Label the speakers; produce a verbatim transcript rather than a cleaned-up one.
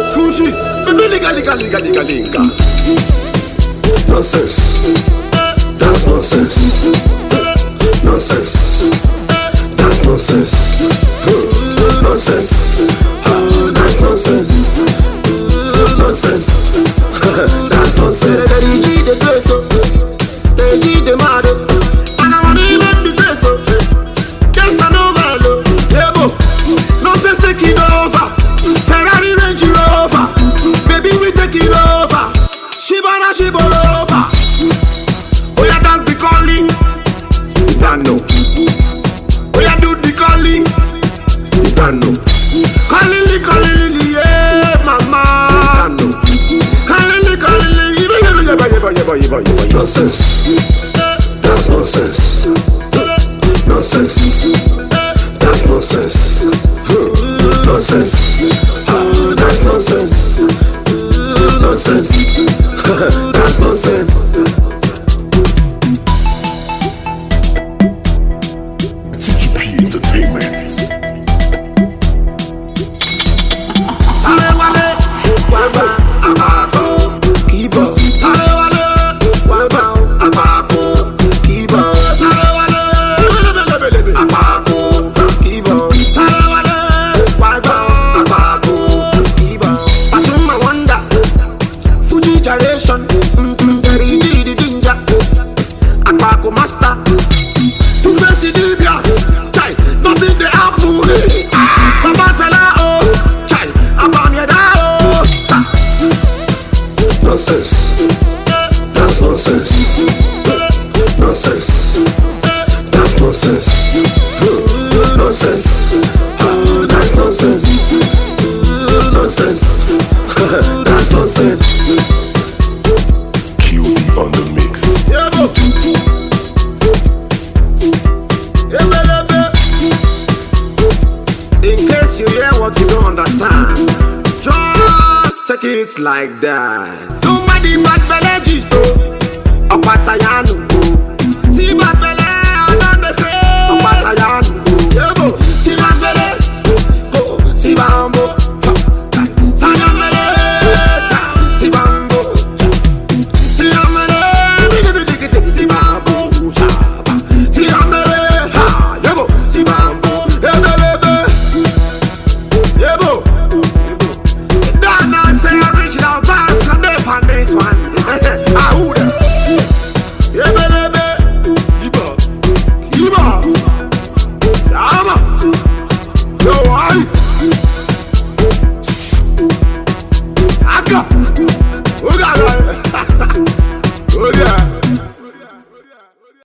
Speaker 1: Squishy, liga liga liga liga liga.
Speaker 2: Nonsense, that's nonsense. Nonsense, that's nonsense. Nonsense, that's nonsense. Nonsense, that's nonsense.
Speaker 1: They need the dress up, they need the mother. And I want to even the dress up. Just an overload, yeah, bo. Nonsense take it over. Ferrari Range Rover, baby we take it over. Shibana Shiboloba. Oh yeah, that's the calling.
Speaker 2: Don't know.
Speaker 1: Oh yeah, do the calling.
Speaker 2: Don't know.
Speaker 1: Calling, calling, yeah, mama.
Speaker 2: Don't know.
Speaker 1: Calling, calling, yeah, yeah, yeah, yeah, yeah, yeah.
Speaker 2: Nonsense, that's nonsense. Nonsense, that's nonsense. Nonsense, that's nonsense. Nonsense, that's nonsense. T G P Entertainment.
Speaker 1: Master, to face the Libya, chai, nothing the apple, Papa fella, oh, chai, Abam Yada, oh.
Speaker 2: Nonsense, that's nonsense. Nonsense, that's nonsense. Nonsense, that's nonsense. Nonsense, that's nonsense. Q D on the mix.
Speaker 1: Yeah, bo. In case you hear what you don't understand, just take it like that. Nobody bad belegies though. Opatayanu.